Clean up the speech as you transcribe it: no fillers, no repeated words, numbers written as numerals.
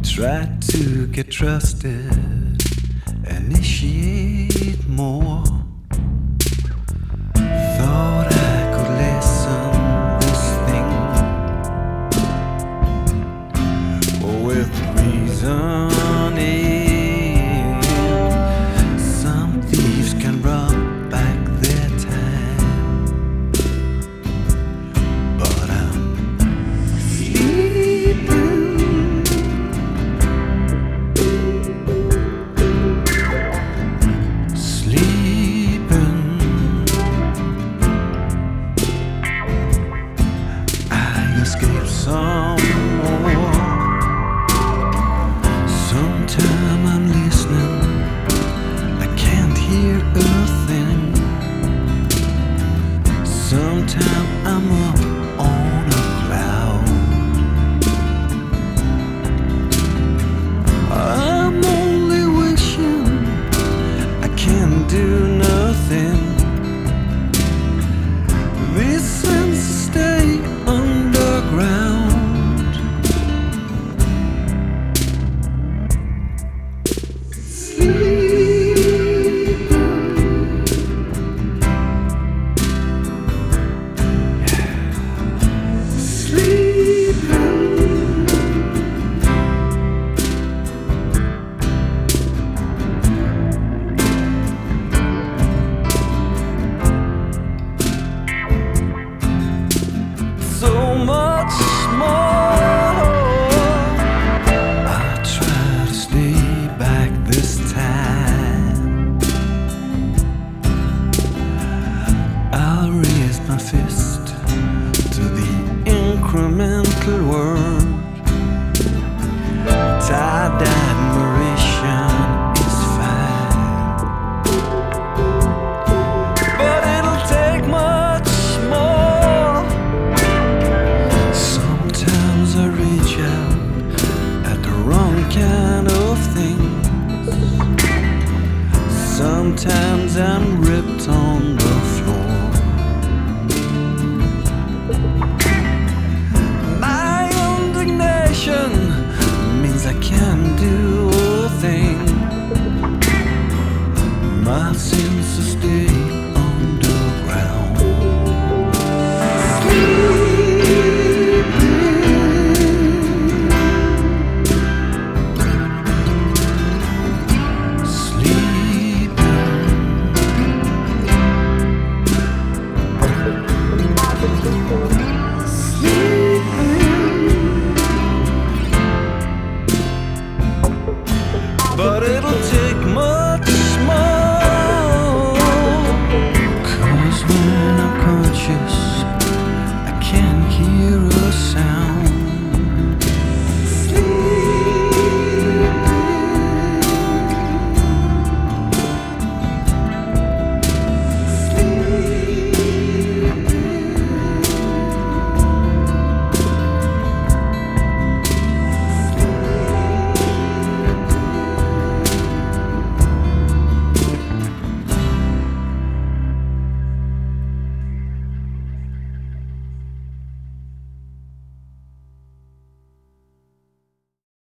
Tried to get trusted, initiate more. Thought I could lessen this thing with reasoning. Some thieves can rob back their time, but I'm sleeping. Escape some more. Sometime I'm listening, I can't hear a thing. Sometime I'm up on a cloud. I'm only wishing I can't do nothing. This sense to stay underground. So much more. I try to stay back this time. I'll raise my fist to the incremental word. Tired admiration is fine, but it'll take much more. Sometimes I reach out at the wrong kind of things. Sometimes I'm ripped on the floor. My indignation means I can't do a thing. My sins to stay underground. But it'll